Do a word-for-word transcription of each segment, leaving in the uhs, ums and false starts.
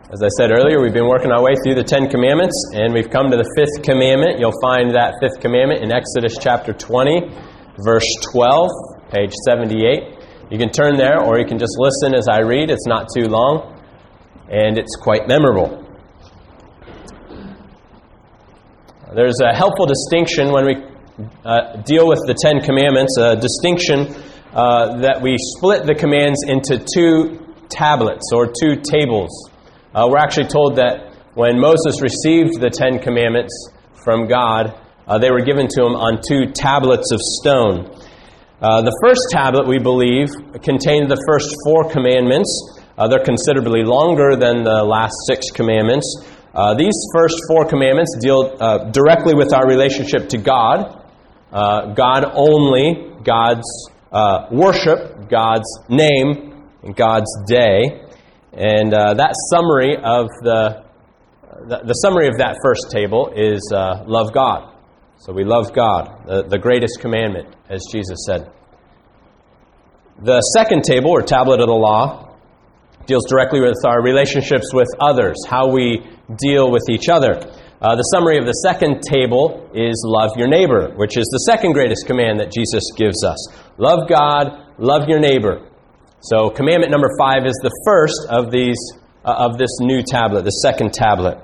As I said earlier, we've been working our way through the Ten Commandments, and we've come to the fifth commandment. You'll find that fifth commandment in Exodus chapter twenty, verse twelve, page seventy-eight. You can turn there, or you can just listen as I read. It's not too long, and it's quite memorable. There's a helpful distinction when we uh, deal with the Ten Commandments, a distinction uh, that we split the commands into two tablets or two tables. Uh, we're actually told that when Moses received the Ten Commandments from God, uh, they were given to him on two tablets of stone. Uh, the first tablet, we believe, contained the first four commandments. Uh, they're considerably longer than the last six commandments. Uh, these first four commandments deal uh, directly with our relationship to God, uh, God only, God's uh, worship, God's name, and God's day. And uh, that summary of the, the the summary of that first table is uh, love God. So we love God, the, the greatest commandment, as Jesus said. The second table, or tablet of the law, deals directly with our relationships with others, how we deal with each other. Uh, the summary of the second table is love your neighbor, which is the second greatest command that Jesus gives us. Love God, love your neighbor. So commandment number five is the first of these uh, of this new tablet, the second tablet.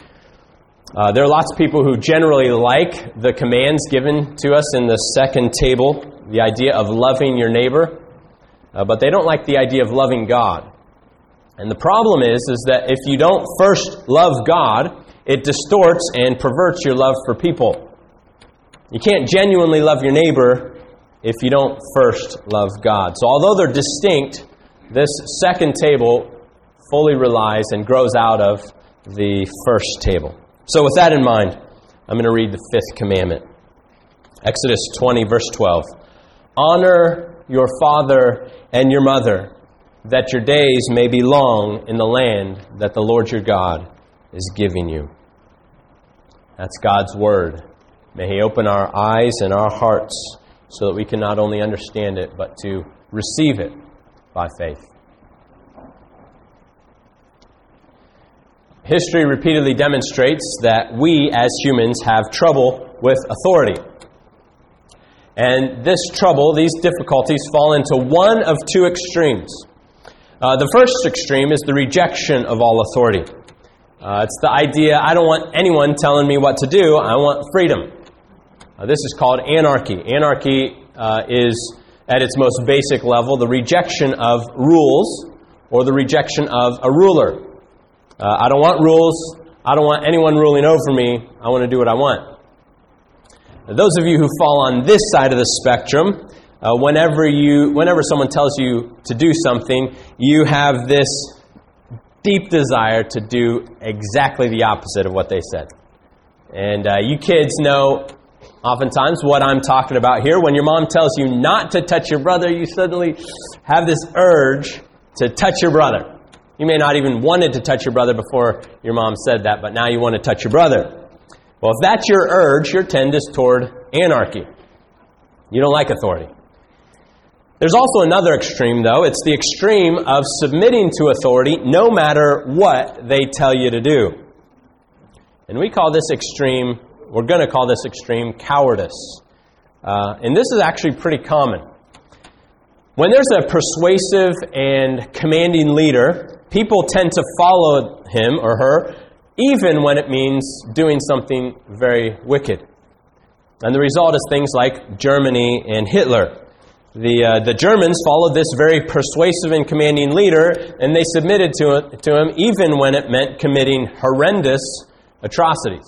Uh, there are lots of people who generally like the commands given to us in the second table, the idea of loving your neighbor, uh, but they don't like the idea of loving God. And the problem is, is that if you don't first love God, it distorts and perverts your love for people. You can't genuinely love your neighbor if you don't first love God. So although they're distinct, this second table fully relies and grows out of the first table. So with that in mind, I'm going to read the fifth commandment. Exodus twenty, verse twelve. Honor your father and your mother, that your days may be long in the land that the Lord your God is giving you. That's God's word. May He open our eyes and our hearts so that we can not only understand it, but to receive it by faith. History repeatedly demonstrates that we as humans have trouble with authority. And this trouble, these difficulties, fall into one of two extremes. Uh, the first extreme is the rejection of all authority. Uh, it's the idea, I don't want anyone telling me what to do, I want freedom. Uh, this is called anarchy. Anarchy uh, is, at its most basic level, the rejection of rules or the rejection of a ruler. Uh, I don't want rules. I don't want anyone ruling over me. I want to do what I want. Now, those of you who fall on this side of the spectrum, uh, whenever you, whenever someone tells you to do something, you have this deep desire to do exactly the opposite of what they said. And uh, you kids know oftentimes what I'm talking about here. When your mom tells you not to touch your brother, you suddenly have this urge to touch your brother. You may not even wanted to touch your brother before your mom said that, but now you want to touch your brother. Well, if that's your urge, your tend is toward anarchy. You don't like authority. There's also another extreme, though. It's the extreme of submitting to authority no matter what they tell you to do. And we call this extreme, we're going to call this extreme cowardice. Uh, and this is actually pretty common. When there's a persuasive and commanding leader, people tend to follow him or her, even when it means doing something very wicked. And the result is things like Germany and Hitler. The uh, the Germans followed this very persuasive and commanding leader, and they submitted to it, to him even when it meant committing horrendous atrocities.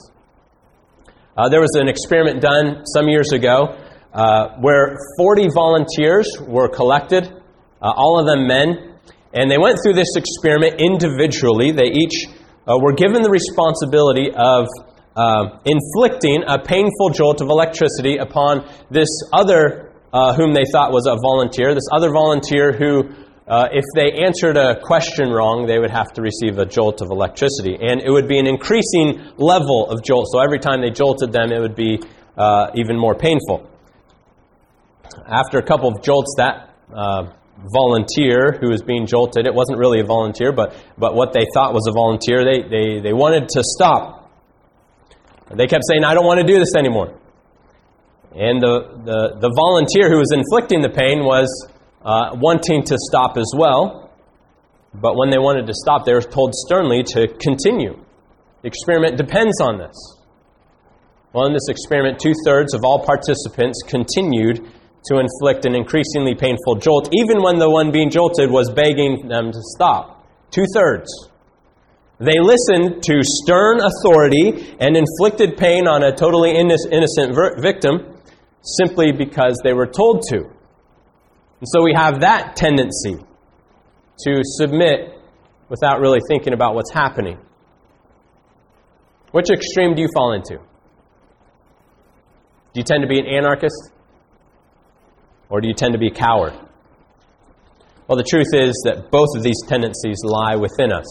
Uh, there was an experiment done some years ago uh, where forty volunteers were collected, uh, all of them men, and they went through this experiment individually. They each uh, were given the responsibility of uh, inflicting a painful jolt of electricity upon this other Uh, whom they thought was a volunteer, this other volunteer who, uh, if they answered a question wrong, they would have to receive a jolt of electricity. And it would be an increasing level of jolt. So every time they jolted them, it would be uh, even more painful. After a couple of jolts, that uh, volunteer who was being jolted. It wasn't really a volunteer, but, but what they thought was a volunteer. They, they, they wanted to stop. They kept saying, I don't want to do this anymore. And the, the, the volunteer who was inflicting the pain was uh, wanting to stop as well. But when they wanted to stop, they were told sternly to continue. The experiment depends on this. Well, in this experiment, two-thirds of all participants continued to inflict an increasingly painful jolt, even when the one being jolted was begging them to stop. Two-thirds. They listened to stern authority and inflicted pain on a totally innocent victim simply because they were told to. And so we have that tendency to submit without really thinking about what's happening. Which extreme do you fall into? Do you tend to be an anarchist? Or do you tend to be a coward? Well, the truth is that both of these tendencies lie within us.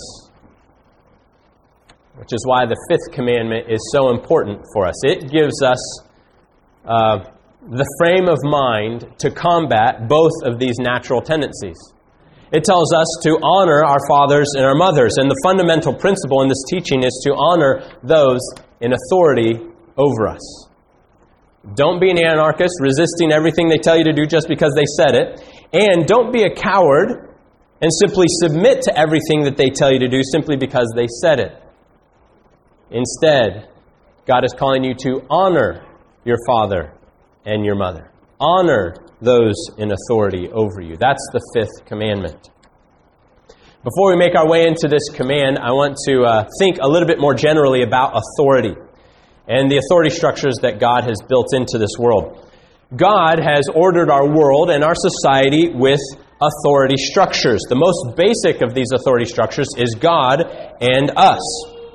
Which is why the fifth commandment is so important for us. It gives us uh, the frame of mind to combat both of these natural tendencies. It tells us to honor our fathers and our mothers. And the fundamental principle in this teaching is to honor those in authority over us. Don't be an anarchist, resisting everything they tell you to do just because they said it. And don't be a coward and simply submit to everything that they tell you to do simply because they said it. Instead, God is calling you to honor your father and your mother. Honor those in authority over you. That's the fifth commandment. Before we make our way into this command, I want to uh, think a little bit more generally about authority and the authority structures that God has built into this world. God has ordered our world and our society with authority structures. The most basic of these authority structures is God and us.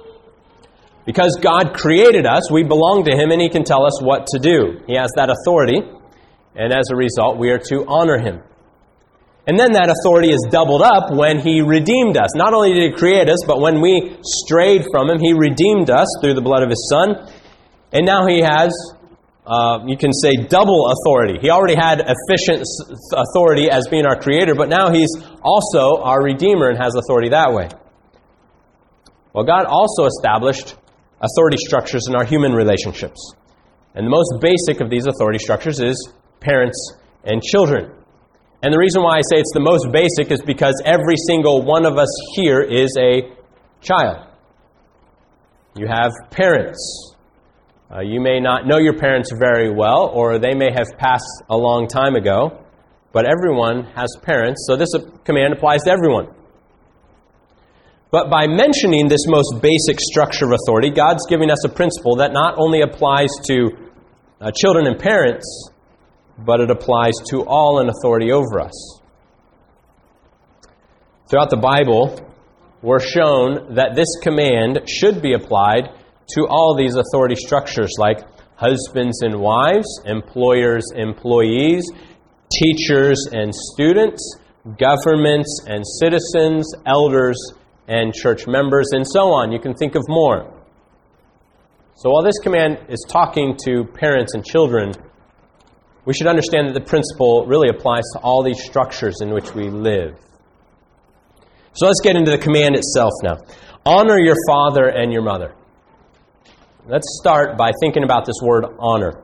Because God created us, we belong to Him and He can tell us what to do. He has that authority, and as a result, we are to honor Him. And then that authority is doubled up when He redeemed us. Not only did He create us, but when we strayed from Him, He redeemed us through the blood of His Son. And now He has, uh, you can say, double authority. He already had efficient authority as being our Creator, but now He's also our Redeemer and has authority that way. Well, God also established authority structures in our human relationships. And the most basic of these authority structures is parents and children. And the reason why I say it's the most basic is because every single one of us here is a child. You have parents. Uh, you may not know your parents very well, or they may have passed a long time ago, but everyone has parents, so this command applies to everyone. But by mentioning this most basic structure of authority, God's giving us a principle that not only applies to uh, children and parents, but it applies to all in authority over us. Throughout the Bible, we're shown that this command should be applied to all these authority structures like husbands and wives, employers, employees, teachers and students, governments and citizens, elders and church members, and so on. You can think of more. So while this command is talking to parents and children, we should understand that the principle really applies to all these structures in which we live. So let's get into the command itself now. Honor your father and your mother. Let's start by thinking about this word honor.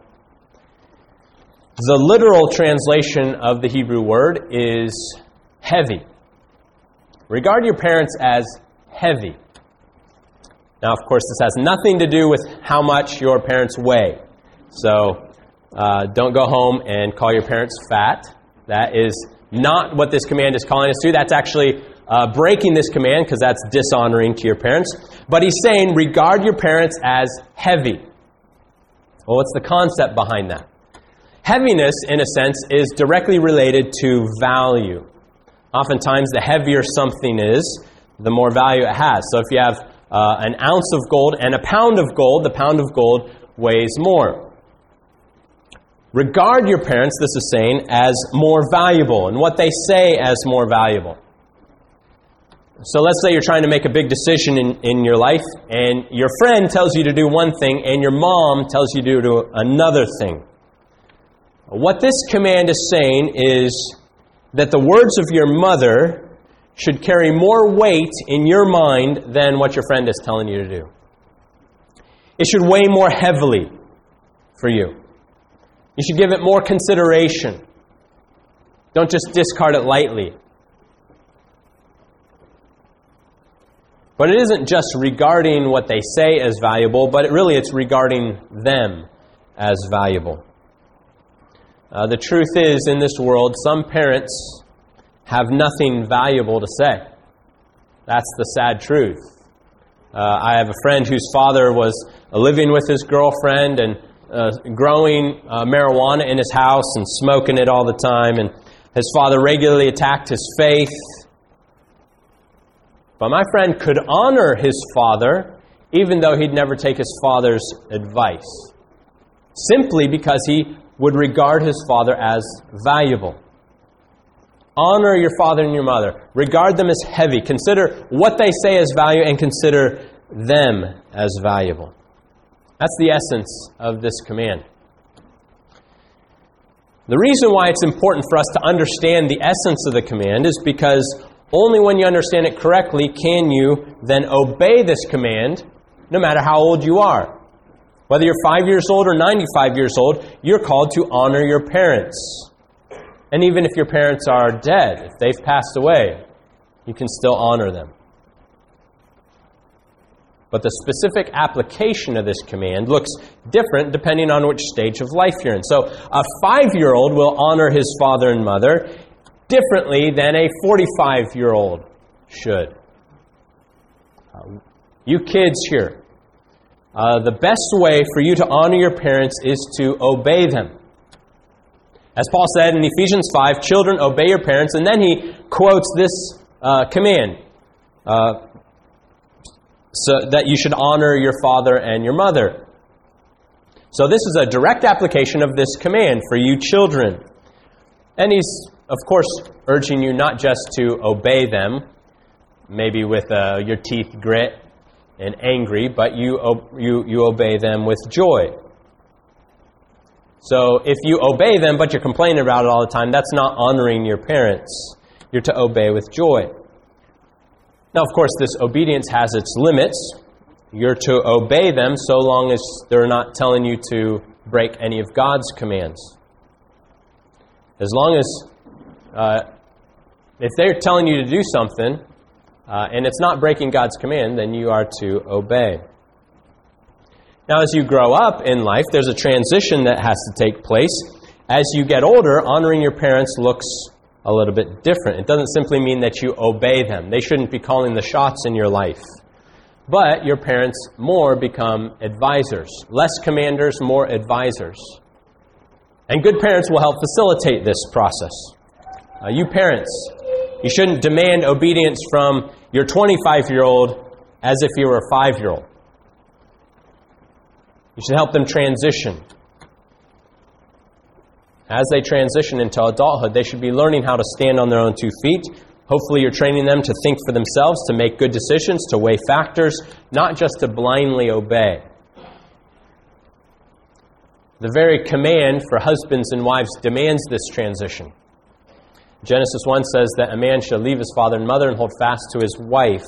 The literal translation of the Hebrew word is heavy. Regard your parents as heavy. Now, of course, this has nothing to do with how much your parents weigh. So, uh, don't go home and call your parents fat. That is not what this command is calling us to. That's actually uh, breaking this command because that's dishonoring to your parents. But he's saying, regard your parents as heavy. Well, what's the concept behind that? Heaviness, in a sense, is directly related to value. Oftentimes, the heavier something is, the more value it has. So if you have uh, an ounce of gold and a pound of gold, the pound of gold weighs more. Regard your parents, this is saying, as more valuable, and what they say as more valuable. So let's say you're trying to make a big decision in, in your life, and your friend tells you to do one thing, and your mom tells you to do another thing. What this command is saying is, that the words of your mother should carry more weight in your mind than what your friend is telling you to do. It should weigh more heavily for you. You should give it more consideration. Don't just discard it lightly. But it isn't just regarding what they say as valuable, but it really it's regarding them as valuable. Uh, the truth is, in this world, some parents have nothing valuable to say. That's the sad truth. Uh, I have a friend whose father was uh, living with his girlfriend and uh, growing uh, marijuana in his house and smoking it all the time. And his father regularly attacked his faith. But my friend could honor his father even though he'd never take his father's advice, simply because he would regard his father as valuable. Honor your father and your mother. Regard them as heavy. Consider what they say as value and consider them as valuable. That's the essence of this command. The reason why it's important for us to understand the essence of the command is because only when you understand it correctly can you then obey this command, no matter how old you are. Whether you're five years old or ninety-five years old, you're called to honor your parents. And even if your parents are dead, if they've passed away, you can still honor them. But the specific application of this command looks different depending on which stage of life you're in. So a five-year-old will honor his father and mother differently than a forty-five-year-old should. Uh, you kids here, uh, the best way for you to honor your parents is to obey them. As Paul said in Ephesians five, children, obey your parents. And then he quotes this uh, command, uh, so that you should honor your father and your mother. So this is a direct application of this command for you children. And he's, of course, urging you not just to obey them, maybe with uh, your teeth grit and angry, but you, you, you obey them with joy. So if you obey them, but you're complaining about it all the time, that's not honoring your parents. You're to obey with joy. Now, of course, this obedience has its limits. You're to obey them so long as they're not telling you to break any of God's commands. As long as, uh, if they're telling you to do something, uh, and it's not breaking God's command, then you are to obey. Now, as you grow up in life, there's a transition that has to take place. As you get older, honoring your parents looks a little bit different. It doesn't simply mean that you obey them. They shouldn't be calling the shots in your life. But your parents more become advisors. Less commanders, more advisors. And good parents will help facilitate this process. Uh, you parents, you shouldn't demand obedience from your twenty-five-year-old as if you were a five-year-old. You should help them transition. As they transition into adulthood, they should be learning how to stand on their own two feet. Hopefully you're training them to think for themselves, to make good decisions, to weigh factors, not just to blindly obey. The very command for husbands and wives demands this transition. Genesis one says that a man shall leave his father and mother and hold fast to his wife.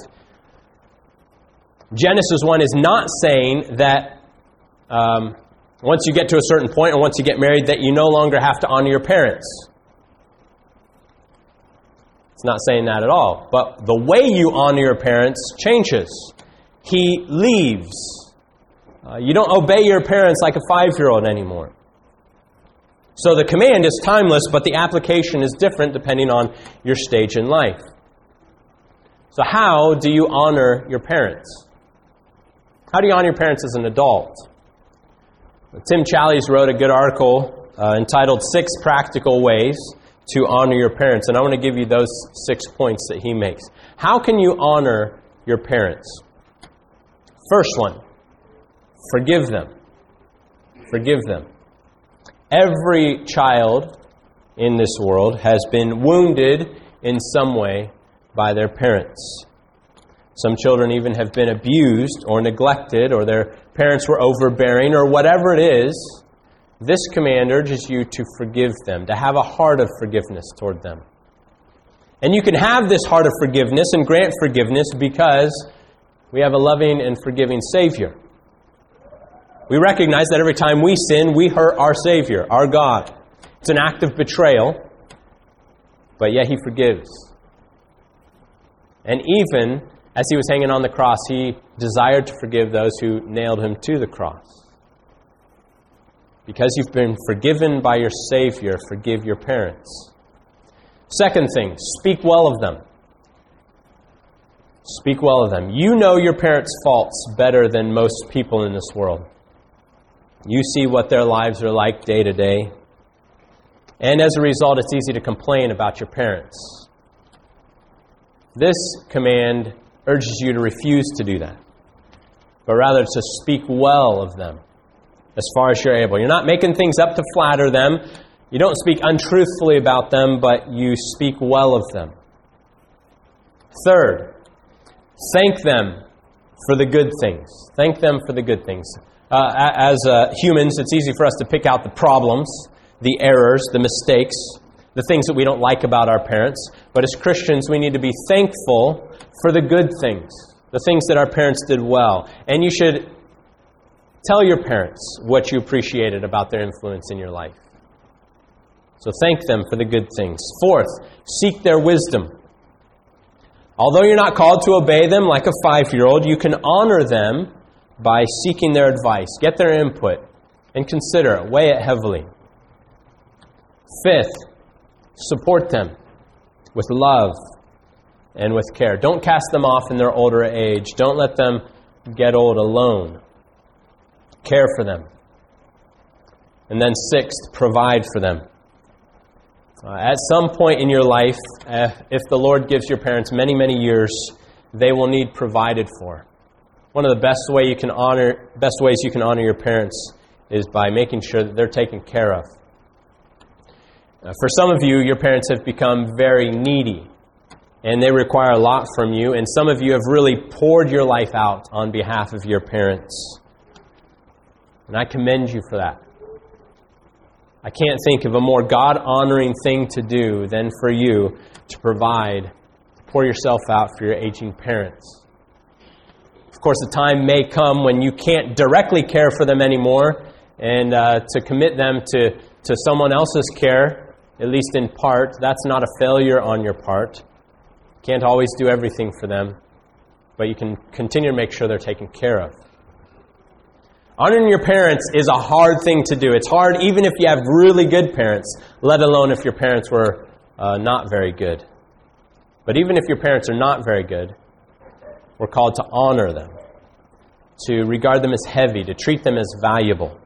Genesis one is not saying that um, once you get to a certain point or once you get married that you no longer have to honor your parents. It's not saying that at all. But the way you honor your parents changes. He leaves. Uh, you don't obey your parents like a five-year-old anymore. So the command is timeless, but the application is different depending on your stage in life. So how do you honor your parents? How do you honor your parents as an adult? Tim Challies wrote a good article uh, entitled Six Practical Ways to Honor Your Parents. And I want to give you those six points that he makes. How can you honor your parents? First one, forgive them. Forgive them. Every child in this world has been wounded in some way by their parents. Some children even have been abused or neglected, or their parents were overbearing, or whatever it is. This command urges you to forgive them, to have a heart of forgiveness toward them. And you can have this heart of forgiveness and grant forgiveness because we have a loving and forgiving Savior. We recognize that every time we sin, we hurt our Savior, our God. It's an act of betrayal, but yet He forgives. And even as He was hanging on the cross, He desired to forgive those who nailed Him to the cross. Because you've been forgiven by your Savior, forgive your parents. Second thing, speak well of them. Speak well of them. You know your parents' faults better than most people in this world. You see what their lives are like day to day. And as a result, it's easy to complain about your parents. This command urges you to refuse to do that, but rather to speak well of them as far as you're able. You're not making things up to flatter them. You don't speak untruthfully about them, but you speak well of them. Third, thank them for the good things. Thank them for the good things. Uh, as uh, humans, it's easy for us to pick out the problems, the errors, the mistakes, the things that we don't like about our parents. But as Christians, we need to be thankful for the good things, the things that our parents did well. And you should tell your parents what you appreciated about their influence in your life. So thank them for the good things. Fourth, seek their wisdom. Although you're not called to obey them like a five-year-old, you can honor them by seeking their advice. Get their input and consider it. Weigh it heavily. Fifth, support them with love and with care. Don't cast them off in their older age. Don't let them get old alone. Care for them. And then sixth, provide for them. Uh, at some point in your life, uh, if the Lord gives your parents many, many years, they will need provided for. One of the best way you can honor, best ways you can honor your parents is by making sure that they're taken care of. Uh, for some of you, your parents have become very needy, and they require a lot from you, and some of you have really poured your life out on behalf of your parents. And I commend you for that. I can't think of a more God-honoring thing to do than for you to provide, to pour yourself out for your aging parents. Of course, the time may come when you can't directly care for them anymore, and uh, to commit them to, to someone else's care, at least in part, that's not a failure on your part. You can't always do everything for them, but you can continue to make sure they're taken care of. Honoring your parents is a hard thing to do. It's hard even if you have really good parents, let alone if your parents were uh, not very good. But even if your parents are not very good, we're called to honor them, to regard them as heavy, to treat them as valuable.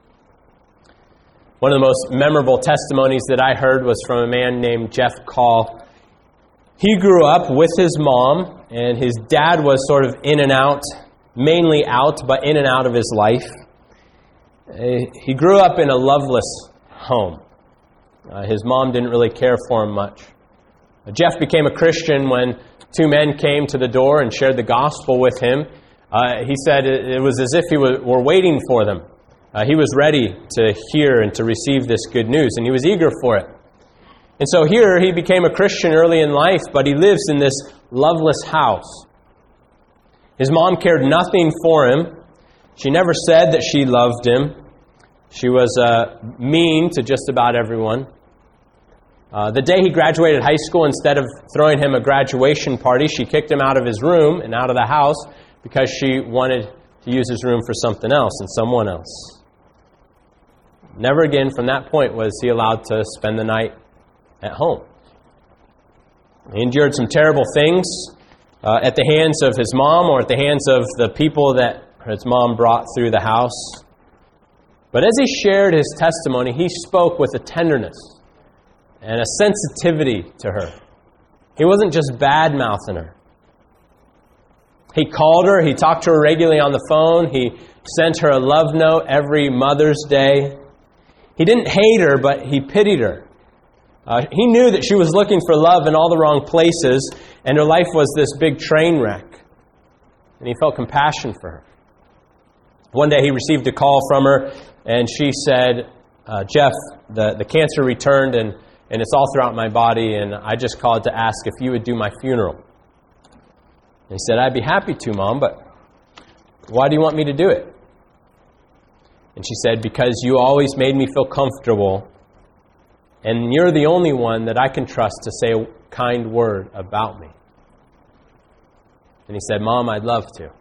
One of the most memorable testimonies that I heard was from a man named Jeff Call. He grew up with his mom, and his dad was sort of in and out, mainly out, but in and out of his life. He grew up in a loveless home. Uh, his mom didn't really care for him much. Jeff became a Christian when two men came to the door and shared the gospel with him. Uh, he said it, it was as if he were, were waiting for them. Uh, he was ready to hear and to receive this good news, and he was eager for it. And so here he became a Christian early in life, but he lives in this loveless house. His mom cared nothing for him. She never said that she loved him. She was uh, mean to just about everyone. Uh, the day he graduated high school, instead of throwing him a graduation party, she kicked him out of his room and out of the house because she wanted to use his room for something else and someone else. Never again from that point was he allowed to spend the night at home. He endured some terrible things uh, at the hands of his mom or at the hands of the people that his mom brought through the house. But as he shared his testimony, he spoke with a tenderness and a sensitivity to her. He wasn't just bad-mouthing her. He called her, he talked to her regularly on the phone, he sent her a love note every Mother's Day. He didn't hate her, but he pitied her. Uh, he knew that she was looking for love in all the wrong places, and her life was this big train wreck. And he felt compassion for her. One day he received a call from her, and she said, uh, Jeff, the, the cancer returned, and and it's all throughout my body, and I just called to ask if you would do my funeral. And he said, I'd be happy to, Mom, but why do you want me to do it? And she said, because you always made me feel comfortable, and you're the only one that I can trust to say a kind word about me. And he said, Mom, I'd love to.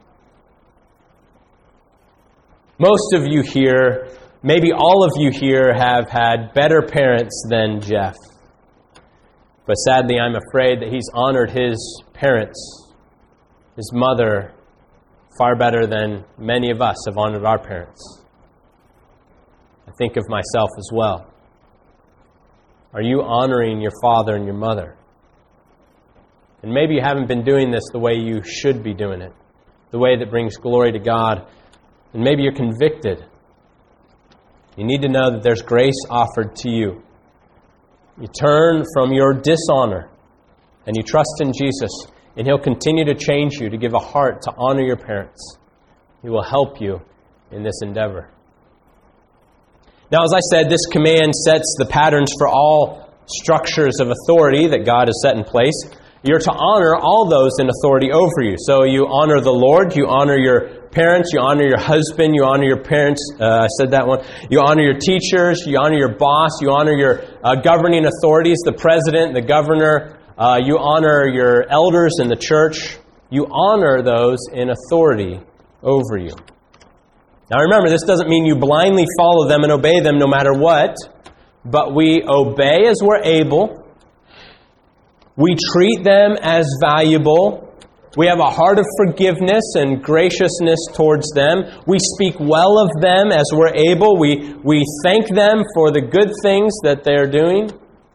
Most of you here, maybe all of you here, have had better parents than Jeff. But sadly, I'm afraid that he's honored his parents, his mother, far better than many of us have honored our parents. I think of myself as well. Are you honoring your father and your mother? And maybe you haven't been doing this the way you should be doing it, the way that brings glory to God. And maybe you're convicted. You need to know that there's grace offered to you. You turn from your dishonor and you trust in Jesus, and He'll continue to change you to give a heart to honor your parents. He will help you in this endeavor. Now, as I said, this command sets the patterns for all structures of authority that God has set in place. You're to honor all those in authority over you. So you honor the Lord, you honor your parents, you honor your husband, you honor your parents, uh, I said that one. You honor your teachers, you honor your boss, you honor your uh, governing authorities, the president, the governor, uh, you honor your elders in the church. You honor those in authority over you. Now remember, this doesn't mean you blindly follow them and obey them no matter what, but we obey as we're able. We treat them as valuable. We have a heart of forgiveness and graciousness towards them. We speak well of them as we're able. We, we thank them for the good things that they're doing.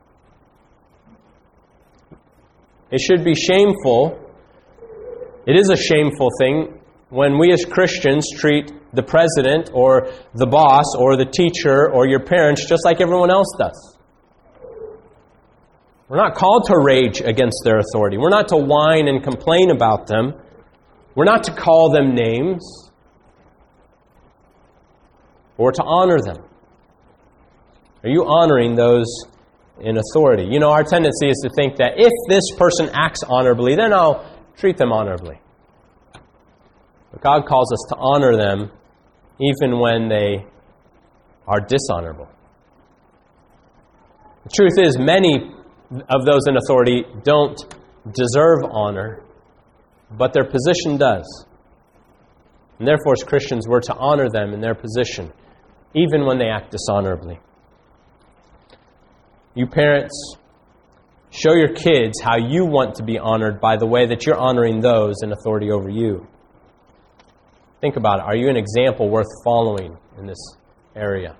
It should be shameful. It is a shameful thing when we as Christians treat the president or the boss or the teacher or your parents just like everyone else does. We're not called to rage against their authority. We're not to whine and complain about them. We're not to call them names. Or to honor them. Are you honoring those in authority? You know, our tendency is to think that if this person acts honorably, then I'll treat them honorably. But God calls us to honor them even when they are dishonorable. The truth is, many of those in authority don't deserve honor, but their position does. And therefore, as Christians, we're to honor them in their position, even when they act dishonorably. You parents, show your kids how you want to be honored by the way that you're honoring those in authority over you. Think about it. Are you an example worth following in this area?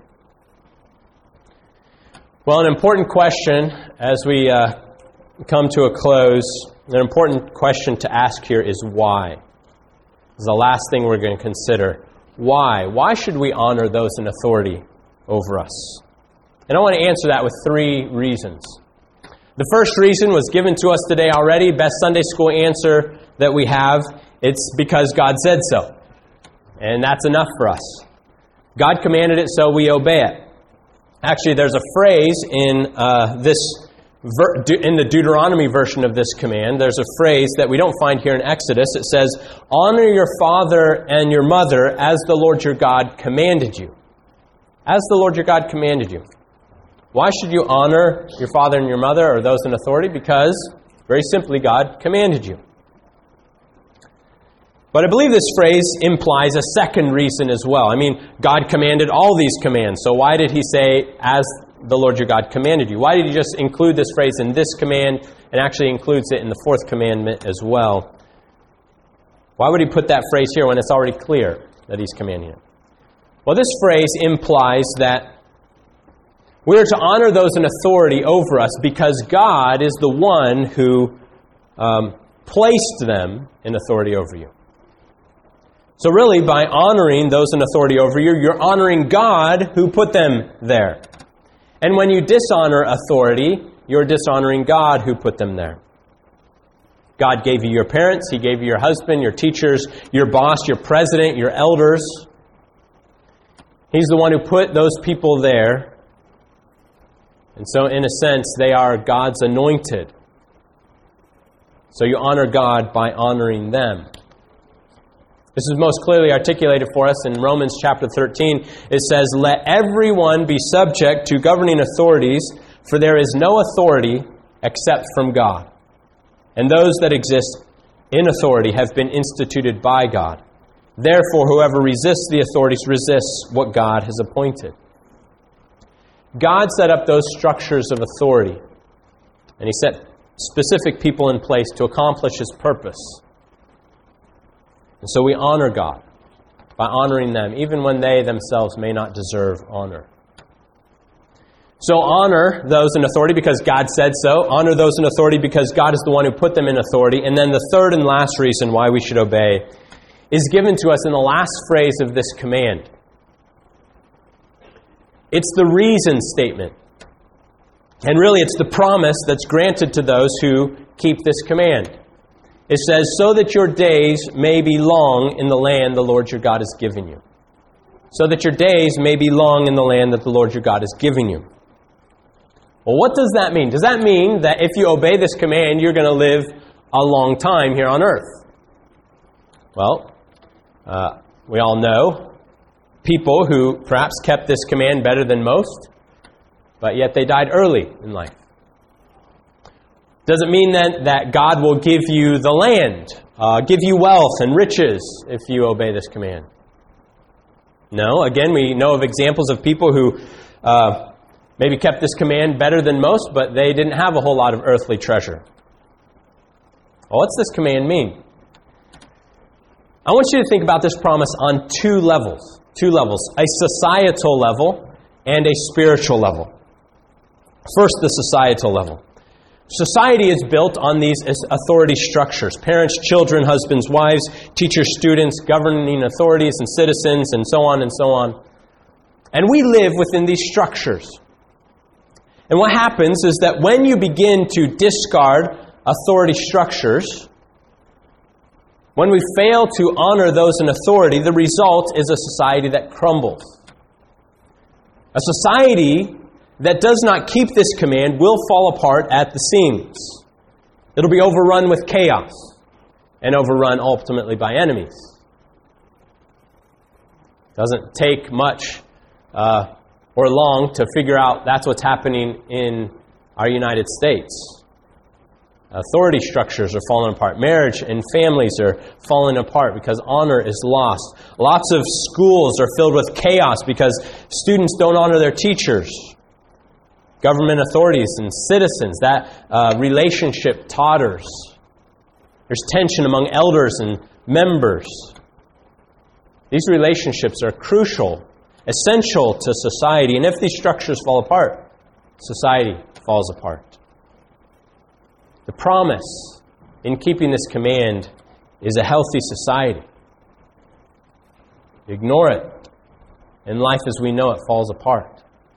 Well, an important question as we uh, come to a close, an important question to ask here is why? This is the last thing we're going to consider. Why? Why should we honor those in authority over us? And I want to answer that with three reasons. The first reason was given to us today already, best Sunday school answer that we have. It's because God said so. And that's enough for us. God commanded it, so we obey it. Actually, there's a phrase in uh, this in the Deuteronomy version of this command. There's a phrase that we don't find here in Exodus. It says, "Honor your father and your mother as the Lord your God commanded you." As the Lord your God commanded you. Why should you honor your father and your mother or those in authority? Because, very simply, God commanded you. But I believe this phrase implies a second reason as well. I mean, God commanded all these commands. So why did He say, as the Lord your God commanded you? Why did He just include this phrase in this command and actually includes it in the fourth commandment as well? Why would He put that phrase here when it's already clear that He's commanding it? Well, this phrase implies that we are to honor those in authority over us because God is the one who um, placed them in authority over you. So really, by honoring those in authority over you, you're honoring God who put them there. And when you dishonor authority, you're dishonoring God who put them there. God gave you your parents, He gave you your husband, your teachers, your boss, your president, your elders. He's the one who put those people there. And so, in a sense, they are God's anointed. So you honor God by honoring them. This is most clearly articulated for us in Romans chapter thirteen. It says, "Let everyone be subject to governing authorities, for there is no authority except from God. And those that exist in authority have been instituted by God. Therefore, whoever resists the authorities resists what God has appointed." God set up those structures of authority, and He set specific people in place to accomplish His purpose. And so we honor God by honoring them, even when they themselves may not deserve honor. So honor those in authority because God said so. Honor those in authority because God is the one who put them in authority. And then the third and last reason why we should obey is given to us in the last phrase of this command. It's the reason statement. And really it's the promise that's granted to those who keep this command. It says, "So that your days may be long in the land the Lord your God has given you." So that your days may be long in the land that the Lord your God has given you. Well, what does that mean? Does that mean that if you obey this command, you're going to live a long time here on earth? Well, uh, we all know people who perhaps kept this command better than most, but yet they died early in life. Does it mean then that God will give you the land, uh, give you wealth and riches if you obey this command? No. Again, we know of examples of people who uh, maybe kept this command better than most, but they didn't have a whole lot of earthly treasure. Well, what's this command mean? I want you to think about this promise on two levels. Two levels. A societal level and a spiritual level. First, the societal level. Society is built on these authority structures. Parents, children, husbands, wives, teachers, students, governing authorities and citizens, and so on and so on. And we live within these structures. And what happens is that when you begin to discard authority structures, when we fail to honor those in authority, the result is a society that crumbles. A society that does not keep this command will fall apart at the seams. It'll be overrun with chaos and overrun ultimately by enemies. Doesn't take much uh, or long to figure out that's what's happening in our United States. Authority structures are falling apart. Marriage and families are falling apart because honor is lost. Lots of schools are filled with chaos because students don't honor their teachers. Government authorities and citizens, that uh, relationship totters. There's tension among elders and members. These relationships are crucial, essential to society. And if these structures fall apart, society falls apart. The promise in keeping this command is a healthy society. Ignore it, and life as we know it falls apart.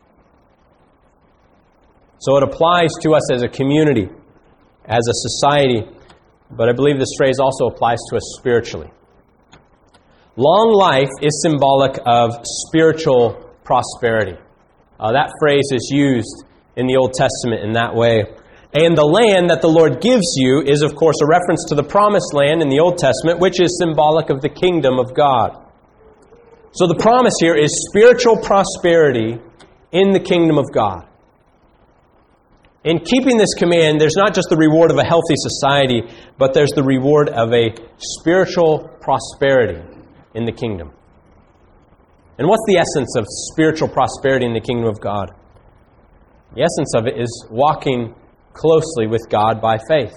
So it applies to us as a community, as a society, but I believe this phrase also applies to us spiritually. Long life is symbolic of spiritual prosperity. Uh, that phrase is used in the Old Testament in that way. And the land that the Lord gives you is, of course, a reference to the promised land in the Old Testament, which is symbolic of the kingdom of God. So the promise here is spiritual prosperity in the kingdom of God. In keeping this command, there's not just the reward of a healthy society, but there's the reward of a spiritual prosperity in the kingdom. And what's the essence of spiritual prosperity in the kingdom of God? The essence of it is walking closely with God by faith.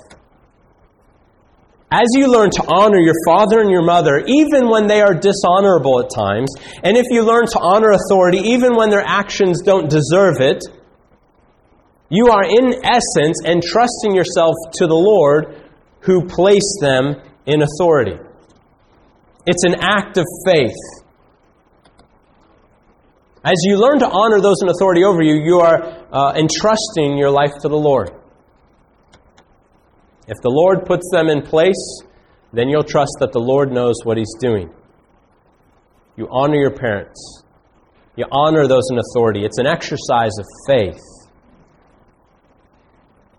As you learn to honor your father and your mother, even when they are dishonorable at times, and if you learn to honor authority, even when their actions don't deserve it, you are in essence entrusting yourself to the Lord who placed them in authority. It's an act of faith. As you learn to honor those in authority over you, you are uh, entrusting your life to the Lord. If the Lord puts them in place, then you'll trust that the Lord knows what He's doing. You honor your parents. You honor those in authority. It's an exercise of faith.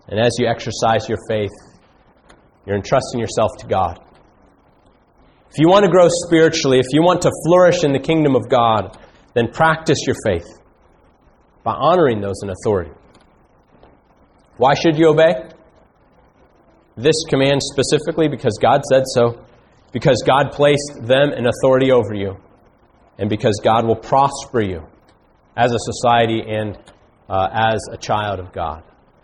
And as you exercise your faith, you're entrusting yourself to God. If you want to grow spiritually, if you want to flourish in the kingdom of God, then practice your faith by honoring those in authority. Why should you obey? This command specifically because God said so, because God placed them in authority over you, and because God will prosper you as a society and uh, as a child of God.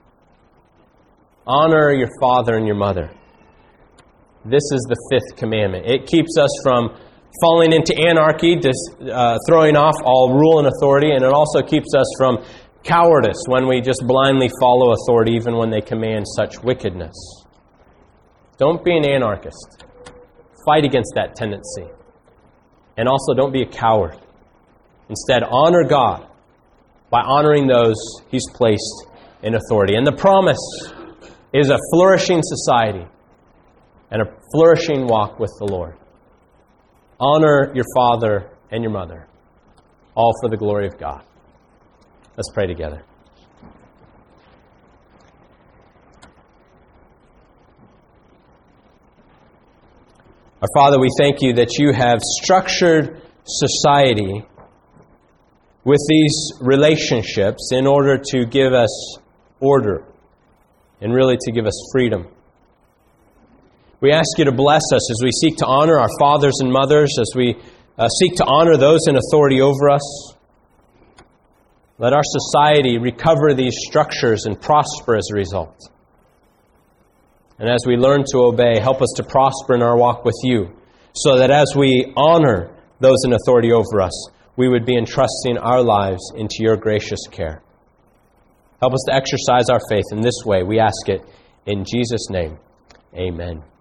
Honor your father and your mother. This is the fifth commandment. It keeps us from falling into anarchy, dis, uh, throwing off all rule and authority, and it also keeps us from cowardice when we just blindly follow authority even when they command such wickedness. Don't be an anarchist. Fight against that tendency. And also don't be a coward. Instead, honor God by honoring those He's placed in authority. And the promise is a flourishing society and a flourishing walk with the Lord. Honor your father and your mother, all for the glory of God. Let's pray together. Our Father, we thank you that you have structured society with these relationships in order to give us order and really to give us freedom. We ask you to bless us as we seek to honor our fathers and mothers, as we uh, seek to honor those in authority over us. Let our society recover these structures and prosper as a result. And as we learn to obey, help us to prosper in our walk with you, so that as we honor those in authority over us, we would be entrusting our lives into your gracious care. Help us to exercise our faith in this way. We ask it in Jesus' name. Amen.